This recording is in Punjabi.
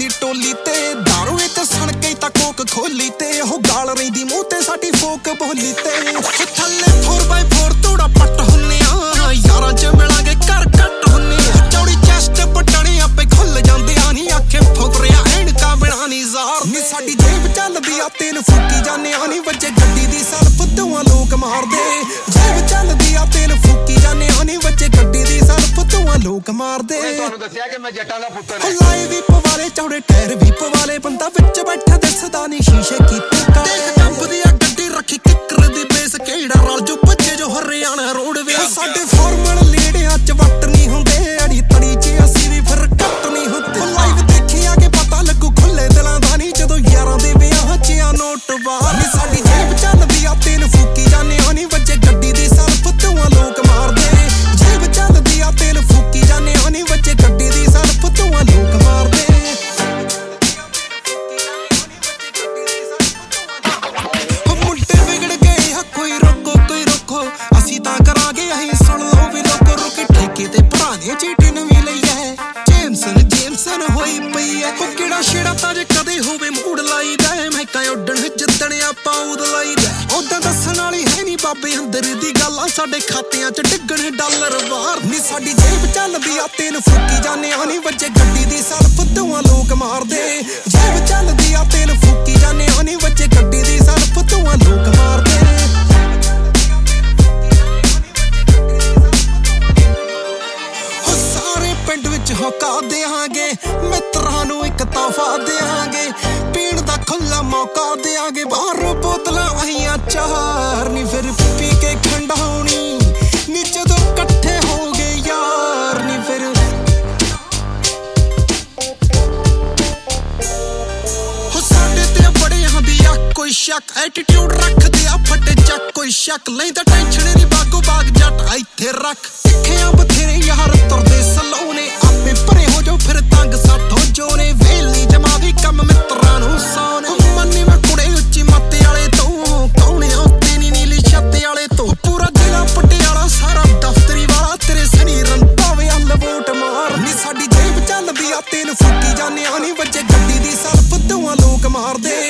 दी टोली ते दारू ते सण के ता कोक खोली ते हो गाल रही मूंह ते साडी फोक बोली ते थल्ले 4x4 तोड़ा पट हुन्ने आ यारां च मिलांगे कर कट हुन्ने चौड़ी चेस्ट बटने आपे खुल जांदे आ नी आखे फुकरिया ऐनका बिना नी जार नी साडी जेब चलदी आ तेल फूकी जाने आ नी वच्चे गड्डी दी सल्फ धुआं लोक मारदे जेब चलदी आ तेल फूकी जाने आ नी वच्चे गड्डी दी सल्फ धुआं लोक मारदे ਤੁਹਾਨੂੰ ਦੱਸਿਆ ਕਿ ਮੈਂ ਜੱਟਾਂ ਦਾ ਪੁੱਤਰ ਹਾਂ ਲਾਈ ਵੀ ਪਵਾਲੇ ਚੌੜੇ ਟਾਇਰ ਵੀ ਪਵਾਲੇ ਬੰਦਾ ਵਿੱਚ ਬੈਠਾ ਦਿਸਦਾ ਨੀ ਸ਼ੀਸ਼ੇ ਕੀਤੇ ਕਾਲੇ ਦੇਖ ਕੰਬਦੀ ਆ ਗੱਡੀ ਰੱਖੀ ਕਿੱਕਰ ਦੀ ਬੇਸ ਕਿਹੜਾ ਰਲ ਜੋ ਬੱਚੇ ਜੋ ਹਰਿਆਣਾ ਰੋਡਵੇ ਸਾਡੇ ਫਾਰਮਲ ਲੀੜਿਆਂ ਚ ਵੱਟ ਨਹੀਂ ਹੁੰਦੇ ਅੜੀ ਤੜੀ ਚ ਅਸੀਂ ਵੀ ਫਿਰ ਕੱਟ ਨਹੀਂ ਹੁੰਦੇ ਲਾਈਵ ਦੇਖਿਆ ਕਿ ਪਤਾ ਲੱਗੂ ਖੁੱਲੇ ਦਿਲਾਂ ਦਾ ਨਹੀਂ ਜਦੋਂ ਯਾਰਾਂ ਦੇ ਵਿਆਹ ਚ ਆ ਨੋਟ ਬਾਹਰ ਨੀ ਸਾਡੀ ਜੇਬ ਚੱਲਦੀ ਆ ਤੇਲ ਫੂਕੀ ਜਾਨੇ ਆ ਨੀ ਵੱਜੇ ਗੱਡੀ ਦੀ ਸਲਫ ਧੂਆਂ ਲੋਕ ਮਾਰਦੇ ਜੇਬ ਚੱਲਦੀ ਆ ਤੇਲ ਫੂਕੀ ਜਾਨੇ ਆ ਨੀ ਵੱਜੇ ਗੱਡੀ ਦੀ ਸਲਫ ਧੂਆਂ ਲੋਕ ਮਾਰਦੇ ਮੁੰਡੇ ਵਿਗੜ ਗਏ ਆ ਕੋਈ ਰੋਕੋ ਅਸੀਂ ਤਾਂ ਕਰਾਂਗੇ ਅਸੀਂ ਸੁਣ ਲਓ ਵੀ ਲੋਕੋ ਰੁਕੇ ਠੇਕੇ ਤੇ ਭਰਾਣੇ ਚੀਟੀ ਨਵੀਂ ਲਈ ਐ ਜੇਮਸਨ ਹੋਈ ਪਈ ਐ ਉਹ ਕਿਹੜਾ ਛੇੜਾ ਤਾਂ ਜੇ ਕਦੇ ਹੋਵੇ ਮੂਡ ਲਾਈਦਾ ਮੈਂ ਕਾ ਉੱਡਣ ਜਿੱਦਣ ਆਪਾਂ ਉਦ ਲਾਈਦਾ ਉਦਾਂ ਦੱਸਣ ਵਾਲੀ ਹੈ ਨੀ ਬਾਬੇ ਅੰਦਰ ਦੀ ਗੱਲਾਂ ਸਾਡੇ ਖਾਤਿਆਂ ਚ ਡਿੱਗਣ ਡਾਲਰ ਵਾਰ ਨੀ ਸਾਡੀ ਜੇਬ ਚੱਲਦੀ ਆ ਤੇਲ ਫੂਕੀ ਜਾਨੇ ਆ ਨੀ ਵੱਜੇ ਗੱਡੀ ਦੀ ਸਲਫ ਧੂਆਂ ਲੋਕ ਮਾਰਦੇ ਜੇਬ ਚੱਲਦੀ ਆ ਤੇਲ ਫੂਕੀ ਜਾਨੇ ਆ ਨੀ ਵੱਜੇ ਗੱਡੀ ਦੀ ਸਲਫ ਧੂਆਂ ਲੋਕ ਮਾਰਦੇ ਹੋ ਸਾਰੇ ਪਿੰਡ ਵਿੱਚ ਹੋਕਾ ਦੇਾਂਗੇ ਮਿੱਤਰਾਂ ਨੂੰ ਇੱਕ ਤੋਹਫਾ ਦੇਾਂਗੇ ਪੀਣ ਦਾ ਖੁੱਲਾ ਮੌਕਾ ਦੇਾਂਗੇ ਬਾਹਰੋਂ ਬੋਤਲਾਂ ਆਈਆਂ ਚਾਰ ਨੀ ਫਿਰ ਪੀ ਕੇ ਖੰਡਾਉਣੀ ਨੀ ਜਦੋਂ ਇਕੱਠੇ ਹੋ ਗਏ ਯਾਰ ਨੀ ਫਿਰ ਹੋ ਸਾਡੇ ਤੇ ਬੜੇ ਹੁੰਦੀ ਆ ਕੋਈ ਸ਼ੱਕ ਐਟੀਟਿਊਡ ਰੱਖਦੇ ਆ ਫੱਟੇ ਚੱਕ ਕੋਈ ਸ਼ੱਕ ਲੈਂਦਾ ਟੈਨਸ਼ਨ ਨੀ ਬਾਗੋ ਬਾਗ ਜੱਟ ਇੱਥੇ ਰੱਖ ਸਿੱਖਿਆ ਬਥੇਰੇ ਯਾਰ ਤੁਰਦੇ ਸਲੋਨੇ ਆਪੇ ਭਰੇ ਹੋ ਜਾਓ ਫਿਰ ਤੰਗ ਸਾਠੋ ਜੋਨੇ ਵੇਲੀ ਜਮਾ ਵੀ ਕੰਮ ਮਿੱਤਰਾਂ ਨੂੰ ਸੌਨੇ ਮੰਨੀ ਮੈਂ ਕੁੜੇ ਉੱਚੀ ਮੱਤੇ ਵਾਲੇ ਤੋਂ ਕੌਣੇ ਉੱਤੇ ਨੀ ਨੀਲੀ ਛੱਤ ਵਾਲੇ ਤੋਂ ਪੂਰਾ ਜ਼ਿਲ੍ਹਾ ਪਟਿਆਲਾ ਸਾਰਾ ਦਫ਼ਤਰੀ ਵਾਲਾ ਤੇਰੇ ਸਨੀ ਰੰਤਾਵੇ ਹੱਲ ਵੋਟ ਮਾਰ ਨੀ ਸਾਡੀ ਜੇਬ ਚੱਲਦੀ ਆ ਤੇਲ ਫੂਕੀ ਜਾਨੇ ਆ ਨੀ ਵੱਜੇ ਗੱਡੀ ਦੀ ਸਲਫ ਧੂਆਂ ਲੋਕ ਮਾਰਦੇ